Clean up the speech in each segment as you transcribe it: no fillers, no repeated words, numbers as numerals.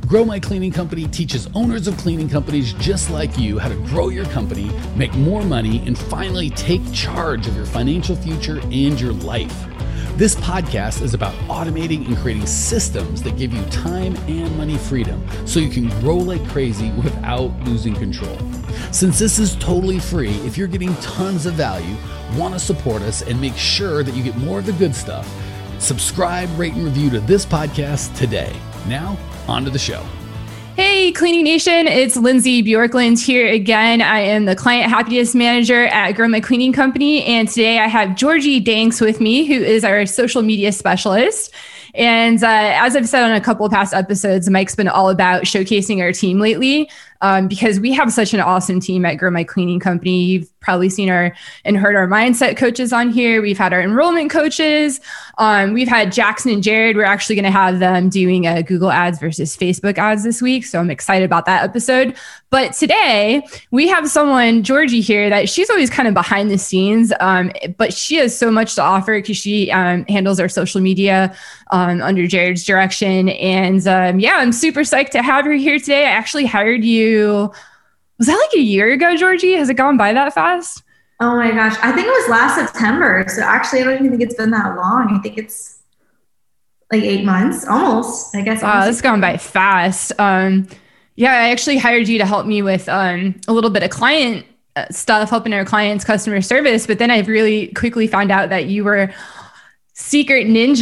Grow My Cleaning Company teaches owners of cleaning companies just like you how to grow your company, make more money, and finally take charge of your financial future and your life. This podcast is about automating and creating systems that give you time and money freedom so you can grow like crazy without losing control. Since this is totally free, if you're getting tons of value, want to support us and make sure that you get more of the good stuff, subscribe, rate, and review to this podcast today. Now, on to the show. Hey, Cleaning Nation, it's Lindsay Bjorklund here again. I am the Client Happiness Manager at Grow My Cleaning Company. And today I have Georgie Danks with me, who is our social media specialist. And as I've said on a couple of past episodes, Mike's been all about showcasing our team lately because we have such an awesome team at Grow My Cleaning Company. You've probably seen and heard our mindset coaches on here. We've had our enrollment coaches. We've had Jackson and Jared. We're actually going to have them doing Google ads versus Facebook ads this week. So I'm excited about that episode. But today we have someone, Georgie, here that she's always kind of behind the scenes, but she has so much to offer because she handles our social media under Jared's direction. And I'm super psyched to have her here today. I actually hired you. Was that like a year ago, Georgie? Has it gone by that fast? Oh my gosh. I think it was last September. So actually, I don't even think it's been that long. I think it's like 8 months, almost, I guess. Wow, it's gone by fast. I actually hired you to help me with a little bit of client stuff, helping our clients' customer service. But then I really quickly found out that you were secret ninja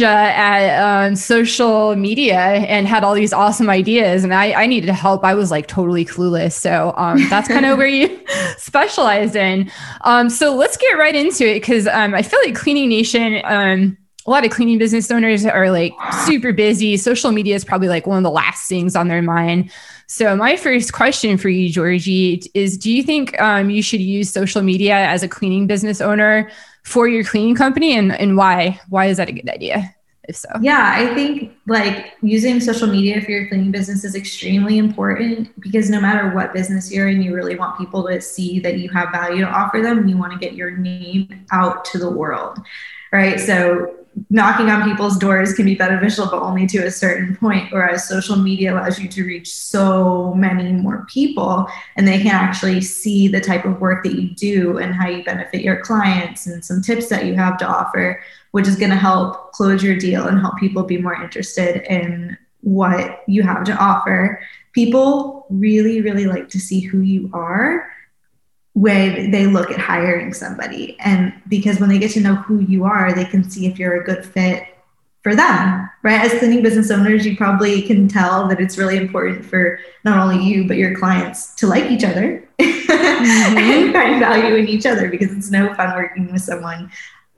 at social media and had all these awesome ideas. And I needed help. I was like totally clueless. So that's kind of where you specialize in. So let's get right into it because I feel like Cleaning Nation, a lot of cleaning business owners are like super busy. Social media is probably like one of the last things on their mind. So my first question for you, Georgie, is do you think you should use social media as a cleaning business owner for your cleaning company and why? Why is that a good idea, if so? Yeah, I think like using social media for your cleaning business is extremely important because no matter what business you're in, you really want people to see that you have value to offer them and you want to get your name out to the world, right? So knocking on people's doors can be beneficial, but only to a certain point, whereas social media allows you to reach so many more people and they can actually see the type of work that you do and how you benefit your clients and some tips that you have to offer, which is going to help close your deal and help people be more interested in what you have to offer. People really, really like to see who you are when they look at hiring somebody. And because when they get to know who you are, they can see if you're a good fit for them, right? As cleaning business owners, you probably can tell that it's really important for not only you, but your clients to like each other and find value in each other because it's no fun working with someone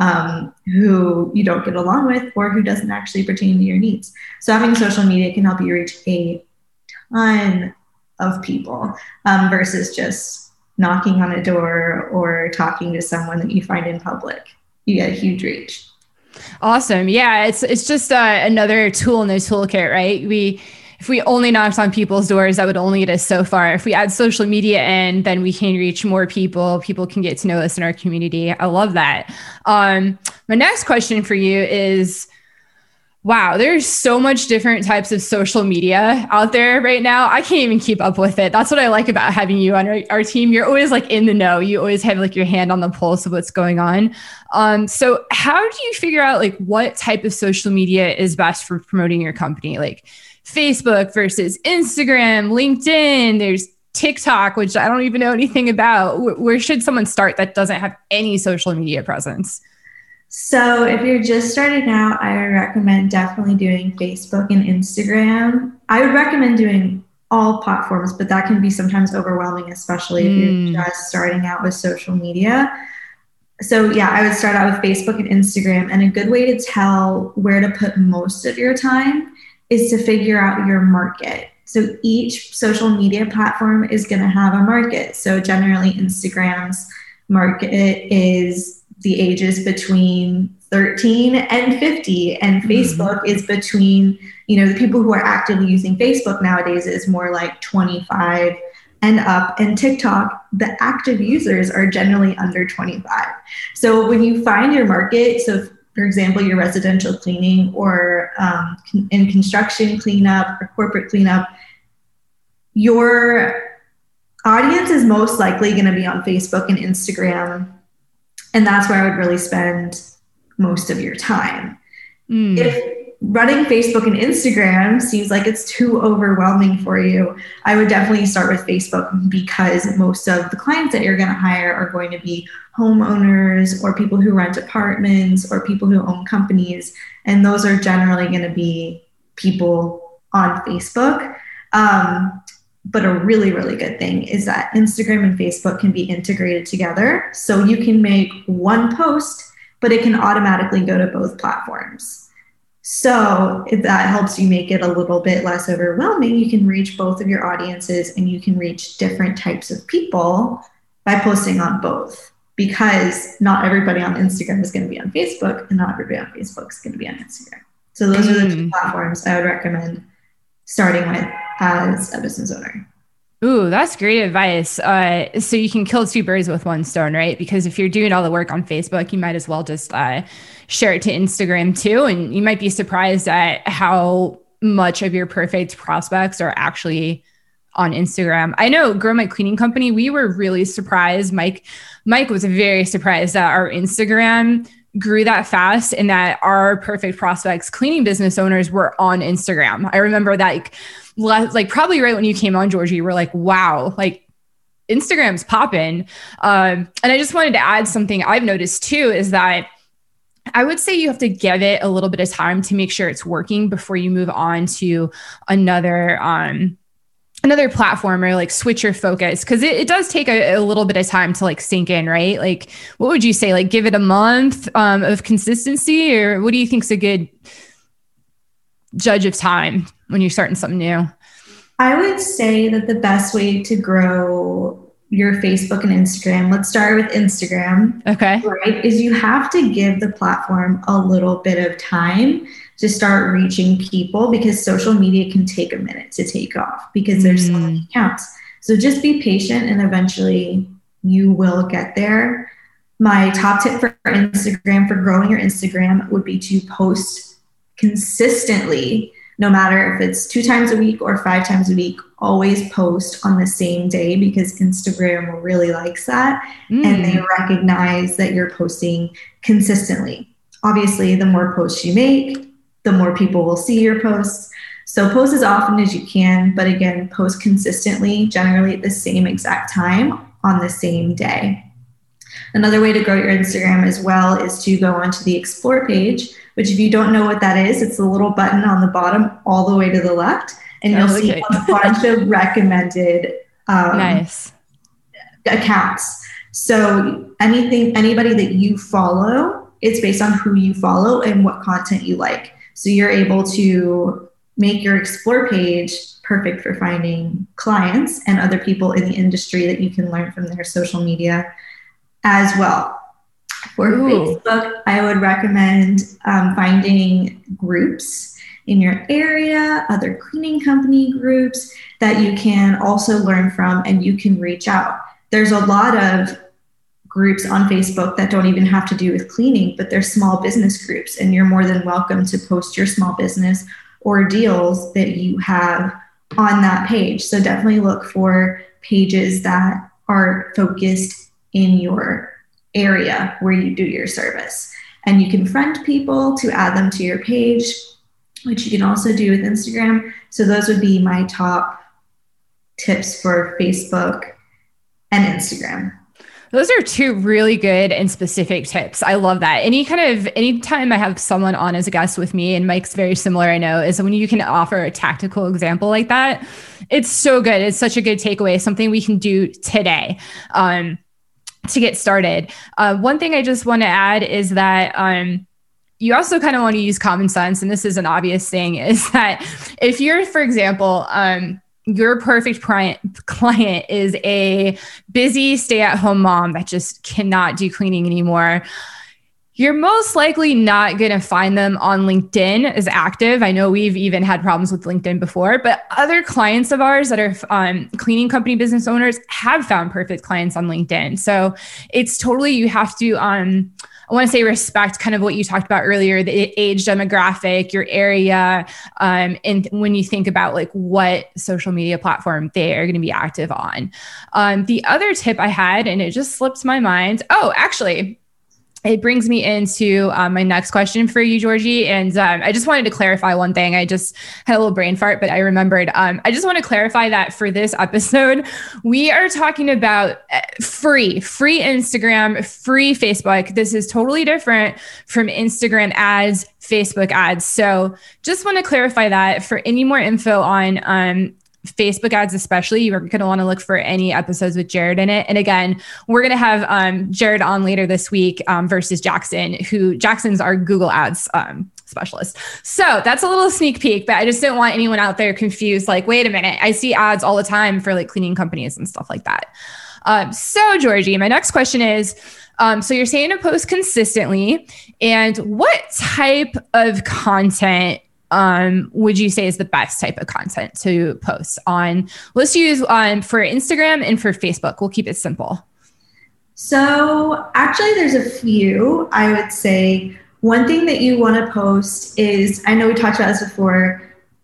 who you don't get along with or who doesn't actually pertain to your needs. So having social media can help you reach a ton of people versus just knocking on a door or talking to someone that you find in public. You get a huge reach. Awesome. Yeah, it's just another tool in the toolkit, right? If we only knocked on people's doors, that would only get us so far. If we add social media in, then we can reach more people. People can get to know us in our community. I love that. My next question for you is, wow, there's so much different types of social media out there right now. I can't even keep up with it. That's what I like about having you on our team. You're always like in the know. You always have like your hand on the pulse of what's going on. So how do you figure out like what type of social media is best for promoting your company? Like Facebook versus Instagram, LinkedIn, there's TikTok, which I don't even know anything about. Where should someone start that doesn't have any social media presence? So if you're just starting out, I would recommend definitely doing Facebook and Instagram. I would recommend doing all platforms, but that can be sometimes overwhelming, especially if you're just starting out with social media. So yeah, I would start out with Facebook and Instagram. And a good way to tell where to put most of your time is to figure out your market. So each social media platform is going to have a market. So generally Instagram's market is the ages between 13 and 50, and Facebook is between, the people who are actively using Facebook nowadays is more like 25 and up, and TikTok, the active users are generally under 25. So when you find your market, so for example, your residential cleaning or in construction cleanup or corporate cleanup, your audience is most likely going to be on Facebook and Instagram. And that's where I would really spend most of your time. If running Facebook and Instagram seems like it's too overwhelming for you, I would definitely start with Facebook, because most of the clients that you're going to hire are going to be homeowners or people who rent apartments or people who own companies. And those are generally going to be people on Facebook. But a really, really good thing is that Instagram and Facebook can be integrated together. So you can make one post, but it can automatically go to both platforms. So if that helps you make it a little bit less overwhelming, you can reach both of your audiences and you can reach different types of people by posting on both, because not everybody on Instagram is going to be on Facebook and not everybody on Facebook is going to be on Instagram. So those are the two platforms I would recommend starting with as a business owner. Ooh, that's great advice. So you can kill two birds with one stone, right? Because if you're doing all the work on Facebook, you might as well just share it to Instagram too. And you might be surprised at how much of your perfect prospects are actually on Instagram. I know Grow My Cleaning Company, we were really surprised. Mike was very surprised that our Instagram grew that fast and that our perfect prospects, cleaning business owners, were on Instagram. I remember that like probably right when you came on, Georgie, we're like, wow, like Instagram's popping. And I just wanted to add something I've noticed too, is that I would say you have to give it a little bit of time to make sure it's working before you move on to another platform or like switch your focus. Cause it does take a little bit of time to like sink in, right? Like, what would you say? Like give it a month of consistency, or what do you think is a good judge of time when you're starting something new? I would say that the best way to grow your Facebook and Instagram, let's start with Instagram. Okay. Right, is you have to give the platform a little bit of time to start reaching people, because social media can take a minute to take off because there's so many accounts. So just be patient and eventually you will get there. My top tip for Instagram, for growing your Instagram, would be to post consistently, no matter if it's 2 times a week or 5 times a week. Always post on the same day, because Instagram really likes that. And they recognize that you're posting consistently. Obviously, the more posts you make, the more people will see your posts. So post as often as you can, but again, post consistently, generally at the same exact time on the same day. Another way to grow your Instagram as well is to go onto the Explore page, which, if you don't know what that is, it's a little button on the bottom all the way to the left, and you'll see a bunch of recommended nice accounts. So anybody that you follow, it's based on who you follow and what content you like. So you're able to make your Explore page perfect for finding clients and other people in the industry that you can learn from their social media as well. For Facebook, I would recommend finding groups in your area, other cleaning company groups that you can also learn from and you can reach out. There's a lot of groups on Facebook that don't even have to do with cleaning, but they're small business groups, and you're more than welcome to post your small business or deals that you have on that page. So definitely look for pages that are focused in your area where you do your service. And you can friend people to add them to your page, which you can also do with Instagram. So those would be my top tips for Facebook and Instagram. Those are 2 really good and specific tips. I love that. Anytime I have someone on as a guest with me, and Mike's very similar, I know, is when you can offer a tactical example like that, it's so good. It's such a good takeaway, something we can do today to get started. One thing I just want to add is that you also kind of want to use common sense. And this is an obvious thing, is that if you're, for example, your perfect client is a busy stay-at-home mom that just cannot do cleaning anymore, you're most likely not going to find them on LinkedIn as active. I know we've even had problems with LinkedIn before, but other clients of ours that are cleaning company business owners have found perfect clients on LinkedIn. So it's totally, you have to I want to say respect kind of what you talked about earlier, the age demographic, your area. And when you think about like what social media platform they are going to be active on. The other tip I had, and it just slipped my mind. Oh, actually, it brings me into my next question for you, Georgie. And I just wanted to clarify one thing. I just had a little brain fart, but I remembered. I just want to clarify that for this episode, we are talking about free Instagram, free Facebook. This is totally different from Instagram ads, Facebook ads. So just want to clarify that. For any more info on Facebook ads, especially, you're going to want to look for any episodes with Jared in it. And again, we're going to have Jared on later this week versus Jackson, Jackson's our Google ads specialist. So that's a little sneak peek, but I just didn't want anyone out there confused. Like, wait a minute, I see ads all the time for like cleaning companies and stuff like that. So Georgie, my next question is, so you're saying to post consistently, and what type of content would you say is the best type of content to post on? Let's use for Instagram and for Facebook. We'll keep it simple. So actually there's a few. I would say one thing that you want to post is, I know we talked about this before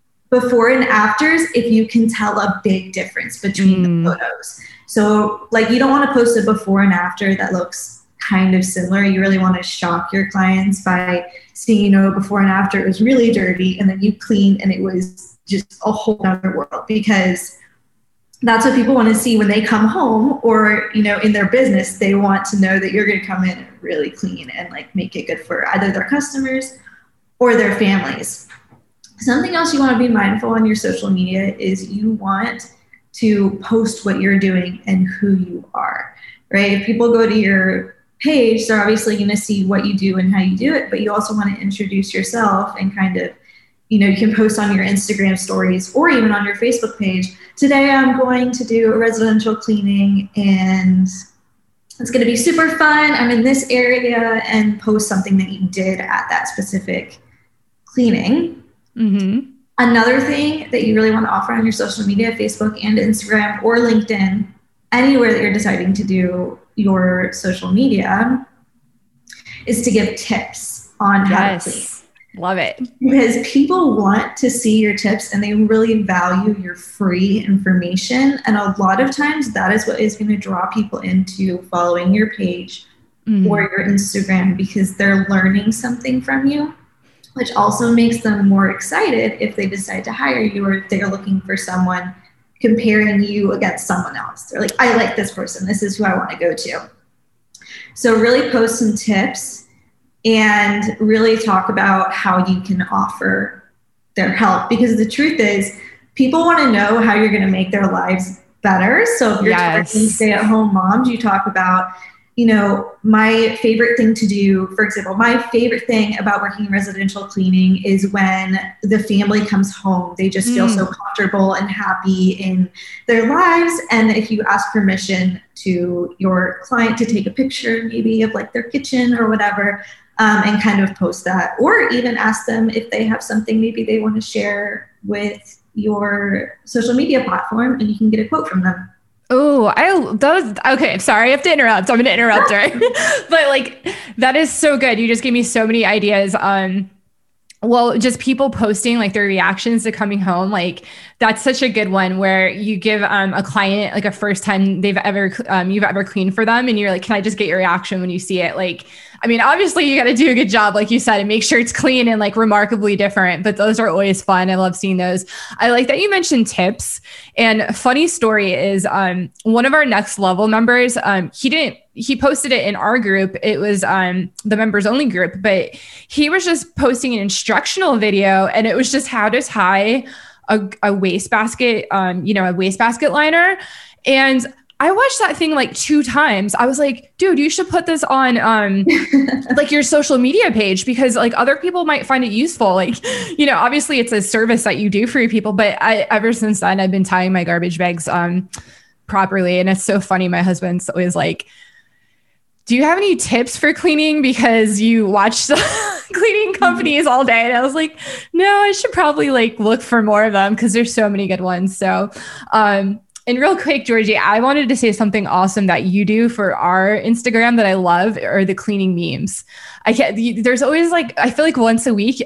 and afters, if you can tell a big difference between the photos. So like, you don't want to post a before and after that looks kind of similar. You really want to shock your clients by seeing, before and after it was really dirty, and then you clean and it was just a whole other world, because that's what people want to see when they come home, or, in their business, they want to know that you're going to come in and really clean and like make it good for either their customers or their families. Something else you want to be mindful on your social media is you want to post what you're doing and who you are, right? If people go to your page, they're obviously going to see what you do and how you do it, but you also want to introduce yourself and kind of, you can post on your Instagram stories or even on your Facebook page. Today I'm going to do a residential cleaning and it's going to be super fun. I'm in this area, and post something that you did at that specific cleaning. Mm-hmm. Another thing that you really want to offer on your social media, Facebook and Instagram or LinkedIn, anywhere that you're deciding to do your social media, is to give tips on how to clean. Love it. Because people want to see your tips and they really value your free information. And a lot of times that is what is going to draw people into following your page or your Instagram, because they're learning something from you, which also makes them more excited if they decide to hire you, or if they're looking for someone, comparing you against someone else. They're like, I like this person. This is who I want to go to. So really post some tips and really talk about how you can offer their help. Because the truth is, people want to know how you're going to make their lives better. So if you're targeting stay-at-home moms, you talk about, my favorite thing to do. For example, my favorite thing about working in residential cleaning is when the family comes home, they just feel so comfortable and happy in their lives. And if you ask permission to your client to take a picture maybe of like their kitchen or whatever, and kind of post that, or even ask them if they have something maybe they want to share with your social media platform, and you can get a quote from them. Okay. Sorry, I have to interrupt. I'm going to interrupt her. But like, that is so good. You just gave me so many ideas. Well, just people posting like their reactions to coming home. Like, that's such a good one, where you give a client like a first time you've ever cleaned for them, and you're like, can I just get your reaction when you see it? Like, I mean, obviously you got to do a good job, like you said, and make sure it's clean and like remarkably different, but those are always fun. I love seeing those. I like that you mentioned tips. And funny story is one of our Next Level members, he posted it in our group. It was the members only group, but he was just posting an instructional video, and it was just how to tie a wastebasket, a wastebasket liner. And I watched that thing like 2 times. I was like, dude, you should put this on like your social media page, because like other people might find it useful. Like, obviously it's a service that you do for your people, but ever since then, I've been tying my garbage bags properly. And it's so funny. My husband's always like, do you have any tips for cleaning? Because you watch cleaning companies all day. And I was like, no, I should probably like look for more of them, because there's so many good ones. So And real quick, Georgie, I wanted to say something awesome that you do for our Instagram that I love are the cleaning memes. There's always like, I feel like once a week,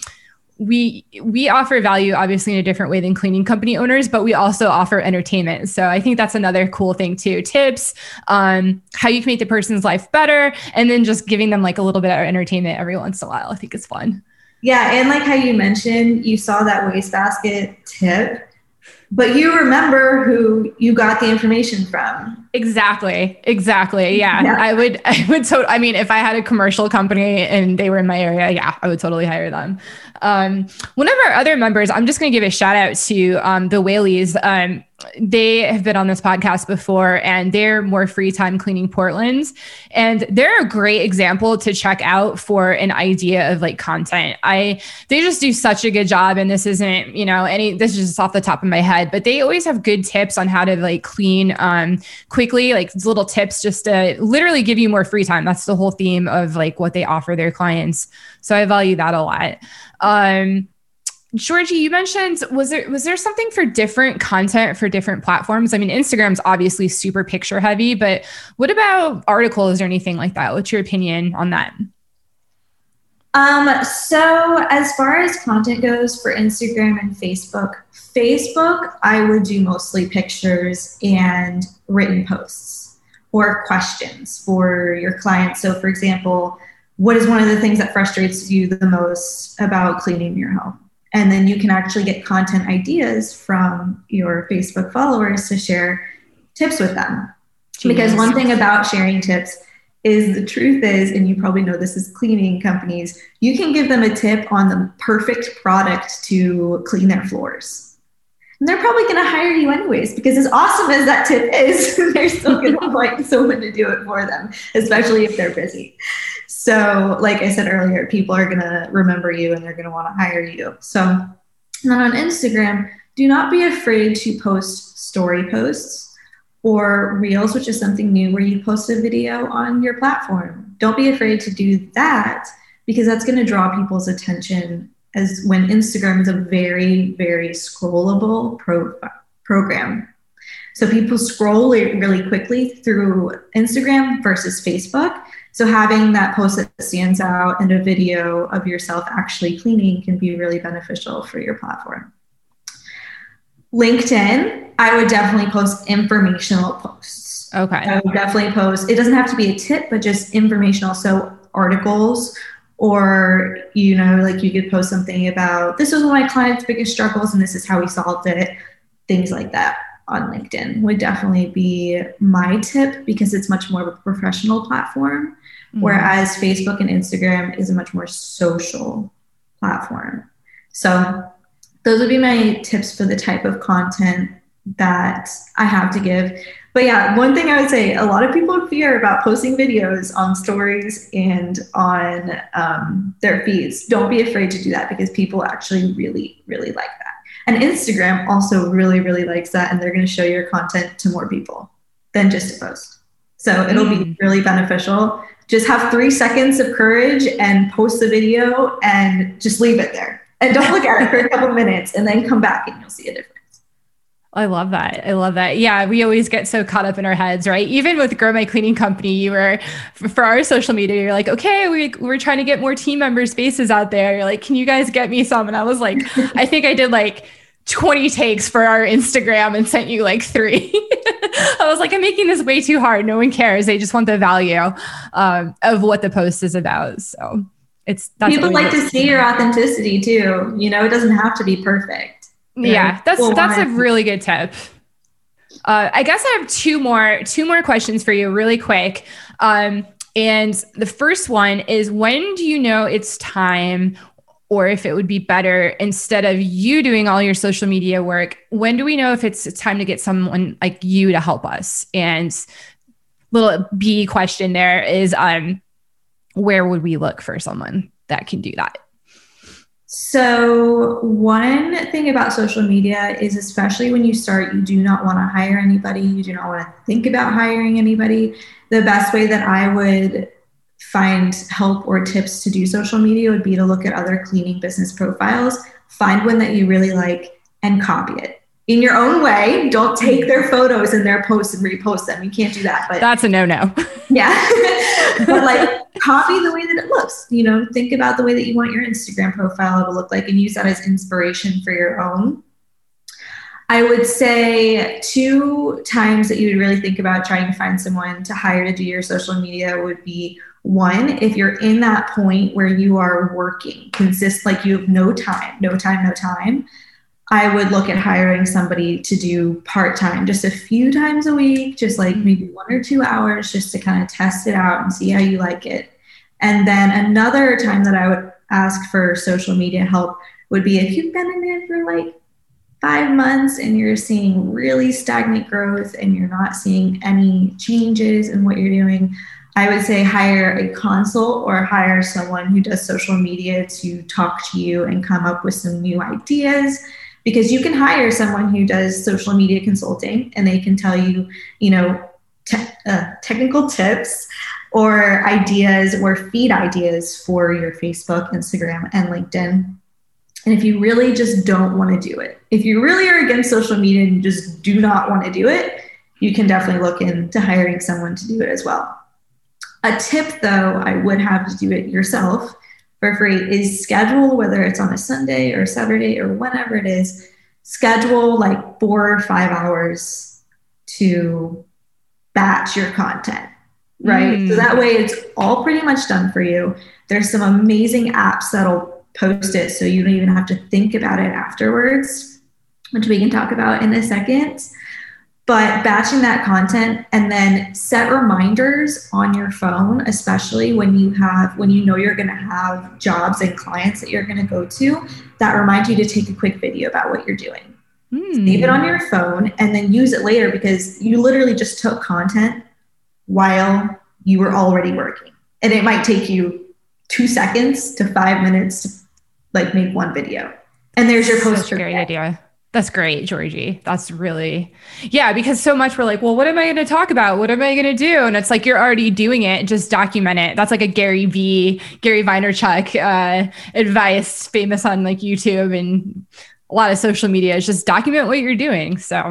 we offer value obviously in a different way than cleaning company owners, but we also offer entertainment. So I think that's another cool thing too. Tips on how you can make the person's life better, and then just giving them like a little bit of entertainment every once in a while. I think it's fun. Yeah. And like how you mentioned, you saw that wastebasket tip, but you remember who you got the information from. Exactly. Yeah. I would I mean, if I had a commercial company and they were in my area, yeah, I would totally hire them. One of our other members, I'm just going to give a shout out to the Whaleys. They have been on this podcast before, and they're more free time cleaning Portland's. And they're a great example to check out for an idea of like content. They just do such a good job. And this isn't, this is just off the top of my head, but they always have good tips on how to like clean quickly, like little tips just to literally give you more free time. That's the whole theme of like what they offer their clients. So I value that a lot. Georgie, you mentioned, was there something for different content for different platforms? I mean, Instagram's obviously super picture heavy, but what about articles or anything like that? What's your opinion on that? So as far as content goes for Instagram and Facebook, I would do mostly pictures and written posts or questions for your clients. So for example, what is one of the things that frustrates you the most about cleaning your home? And then you can actually get content ideas from your Facebook followers to share tips with them. Genius. Because one thing about sharing tips is the truth is, and you probably know this as cleaning companies, you can give them a tip on the perfect product to clean their floors. And they're probably going to hire you anyways, because as awesome as that tip is, they're still going to like someone to do it for them, especially if they're busy. So like I said earlier, people are going to remember you and they're going to want to hire you. So then on Instagram, do not be afraid to post story posts or reels, which is something new where you post a video on your platform. Don't be afraid to do that, because that's going to draw people's attention, as when Instagram is a very, very scrollable program. So people scroll really quickly through Instagram versus Facebook. So having that post that stands out and a video of yourself actually cleaning can be really beneficial for your platform. LinkedIn, I would definitely post informational posts. Okay. I would definitely post, it doesn't have to be a tip, but just informational. So articles, or, like you could post something about, this was one of my clients' biggest struggles and this is how we solved it. Things like that on LinkedIn would definitely be my tip, because it's much more of a professional platform, whereas Facebook and Instagram is a much more social platform. So those would be my tips for the type of content that I have to give. But yeah, one thing I would say, a lot of people fear about posting videos on stories and on their feeds. Don't be afraid to do that, because people actually really, really like that. And Instagram also really, really likes that. And they're going to show your content to more people than just a post. So it'll be really beneficial. Just have 3 seconds of courage and post the video and just leave it there. And don't look at it for a couple minutes, and then come back and you'll see a difference. I love that. Yeah. We always get so caught up in our heads, right? Even with Grow My Cleaning Company, you were, for our social media, you're like, okay, we're trying to get more team member spaces out there. You're like, can you guys get me some? And I was like, I think I did like 20 takes for our Instagram and sent you like 3. I was like, I'm making this way too hard. No one cares. They just want the value of what the post is about. So that's people like to see your authenticity too. It doesn't have to be perfect. Yeah, that's a really good tip. I guess I have two more questions for you really quick. And the first one is, when do you know it's time, or if it would be better, instead of you doing all your social media work, when do we know if it's time to get someone like you to help us? And little B question there is, where would we look for someone that can do that? So one thing about social media is, especially when you start, you do not want to hire anybody. You do not want to think about hiring anybody. The best way that I would find help or tips to do social media would be to look at other cleaning business profiles, find one that you really like, and copy it. in your own way. Don't take their photos and their posts and repost them. You can't do that. But that's a no-no. Yeah. But like copy the way that it looks, think about the way that you want your Instagram profile to look like and use that as inspiration for your own. I would say 2 times that you would really think about trying to find someone to hire to do your social media would be, 1, if you're in that point where you are working, like you have no time, I would look at hiring somebody to do part-time, just a few times a week, just like maybe 1 or 2 hours, just to kind of test it out and see how you like it. And then another time that I would ask for social media help would be if you've been in it for like 5 months and you're seeing really stagnant growth and you're not seeing any changes in what you're doing, I would say hire a consult or hire someone who does social media to talk to you and come up with some new ideas, because you can hire someone who does social media consulting and they can tell you, technical tips or ideas or feed ideas for your Facebook, Instagram, and LinkedIn. And if you really just don't want to do it, if you really are against social media and just do not want to do it, you can definitely look into hiring someone to do it as well. A tip, though, I would have to do it yourself for free is schedule, whether it's on a Sunday or Saturday or whenever it is, schedule like 4 or 5 hours to batch your content, right? So that way it's all pretty much done for you. There's some amazing apps that'll post it so you don't even have to think about it afterwards, which we can talk about in a second. But batching that content and then set reminders on your phone, especially when you know you're going to have jobs and clients that you're going to go to, that remind you to take a quick video about what you're doing. Save it on your phone and then use it later, because you literally just took content while you were already working. And it might take you 2 seconds to 5 minutes to like make one video. And there's your post. That's a great idea. That's great, Georgie. That's really, because so much we're like, well, what am I going to talk about? What am I going to do? And it's like, you're already doing it. Just document it. That's like a Gary Vaynerchuk advice, famous on like YouTube and a lot of social media, is just document what you're doing. So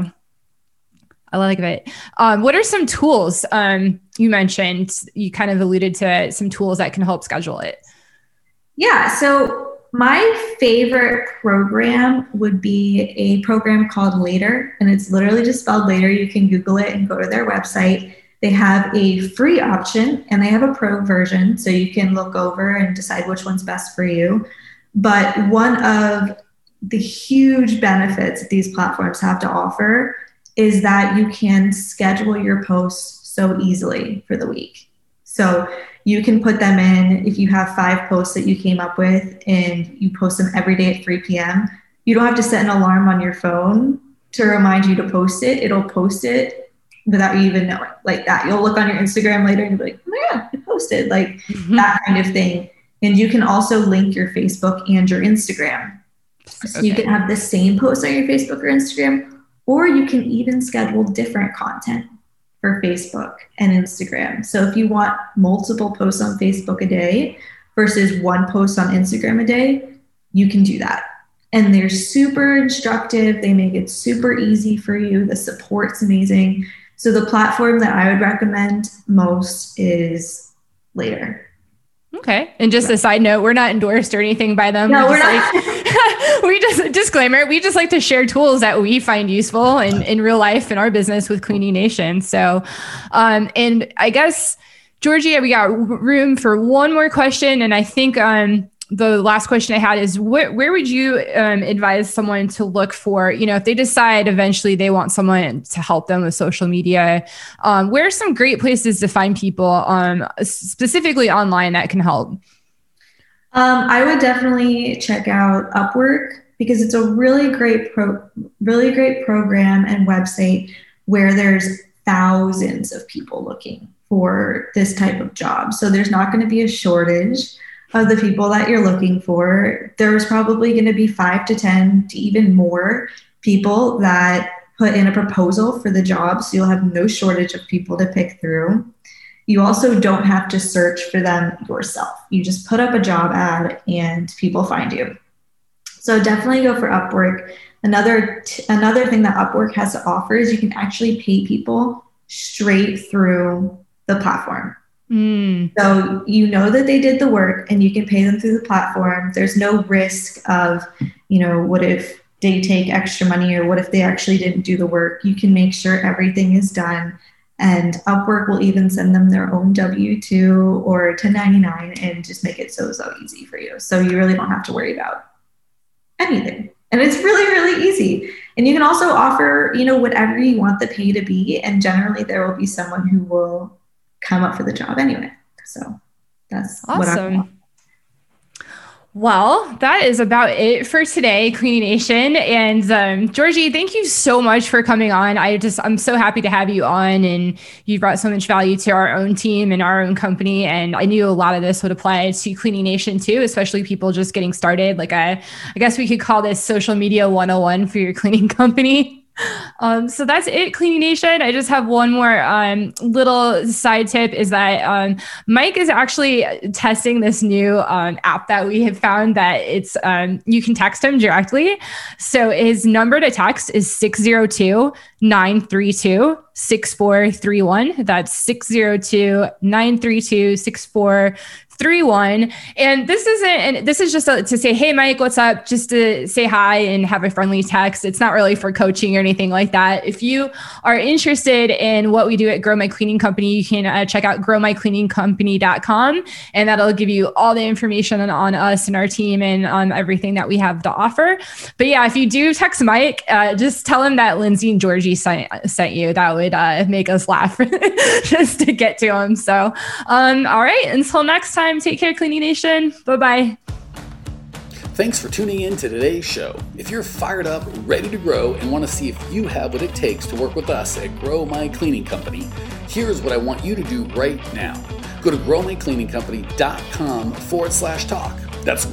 I like it. What are some tools you mentioned? You kind of alluded to some tools that can help schedule it. Yeah. So my favorite program would be a program called Later, and it's literally just spelled Later. You can Google it and go to their website. They have a free option and they have a pro version, so you can look over and decide which one's best for you. But one of the huge benefits that these platforms have to offer is that you can schedule your posts so easily for the week. So you can put them in, if you have 5 posts that you came up with and you post them every day at 3 p.m., you don't have to set an alarm on your phone to remind you to post it. It'll post it without you even knowing, like that. You'll look on your Instagram later and you'll be like, oh my God, it posted, like that kind of thing. And you can also link your Facebook and your Instagram. So you can have the same post on your Facebook or Instagram, or you can even schedule different content for Facebook and Instagram. So if you want multiple posts on Facebook a day versus 1 post on Instagram a day, you can do that. And they're super instructive. They make it super easy for you. The support's amazing. So the platform that I would recommend most is Later. Okay. And just a side note, we're not endorsed or anything by them. No, we're not. We just, disclaimer, we just like to share tools that we find useful in real life in our business with Cleaning Nation. So, and I guess, Georgie, we got room for one more question. And I think the last question I had is, where would you advise someone to look for, if they decide eventually they want someone to help them with social media, where are some great places to find people specifically online that can help? I would definitely check out Upwork, because it's a really great program and website where there's thousands of people looking for this type of job. So there's not going to be a shortage of the people that you're looking for. There's probably going to be 5 to 10 to even more people that put in a proposal for the job. So you'll have no shortage of people to pick through. You also don't have to search for them yourself. You just put up a job ad and people find you. So definitely go for Upwork. Another thing that Upwork has to offer is you can actually pay people straight through the platform. So you know that they did the work and you can pay them through the platform. There's no risk of, what if they take extra money or what if they actually didn't do the work? You can make sure everything is done, and Upwork will even send them their own W-2 or 1099 and just make it so easy for you. So you really don't have to worry about anything. And it's really, really easy. And you can also offer, whatever you want the pay to be. And generally there will be someone who will come up for the job anyway. So that's awesome. What I want. Well, that is about it for today, Cleaning Nation. And Georgie, thank you so much for coming on. I'm so happy to have you on, and you brought so much value to our own team and our own company. And I knew a lot of this would apply to Cleaning Nation too, especially people just getting started. Like I guess we could call this social media 101 for your cleaning company. So that's it, Cleaning Nation. I just have one more little side tip is that Mike is actually testing this new app that we have found that it's you can text him directly. So his number to text is 602-932-6431. That's 602-932-6431. And this is just to say, hey, Mike, what's up? Just to say hi and have a friendly text. It's not really for coaching or anything like that. If you are interested in what we do at Grow My Cleaning Company, you can check out growmycleaningcompany.com, and that'll give you all the information on us and our team and on everything that we have to offer. But yeah, if you do text Mike, just tell him that Lindsay and Georgie sent you. That would make us laugh just to get to him. So, all right, until next time. Take care, Cleaning Nation. Bye-bye. Thanks for tuning in to today's show. If you're fired up, ready to grow, and want to see if you have what it takes to work with us at Grow My Cleaning Company, here's what I want you to do right now. Go to growmycleaningcompany.com/talk. That's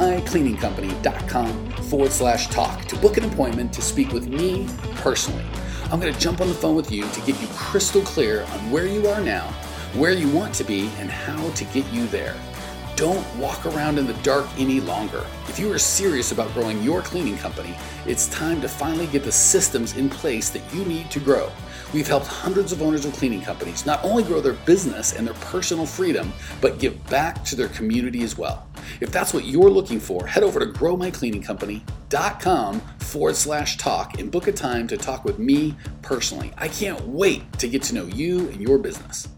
growmycleaningcompany.com/talk to book an appointment to speak with me personally. I'm going to jump on the phone with you to get you crystal clear on where you are now, where you want to be, and how to get you there. Don't walk around in the dark any longer. If you are serious about growing your cleaning company, it's time to finally get the systems in place that you need to grow. We've helped hundreds of owners of cleaning companies not only grow their business and their personal freedom, but give back to their community as well. If that's what you're looking for, head over to growmycleaningcompany.com/talk and book a time to talk with me personally. I can't wait to get to know you and your business.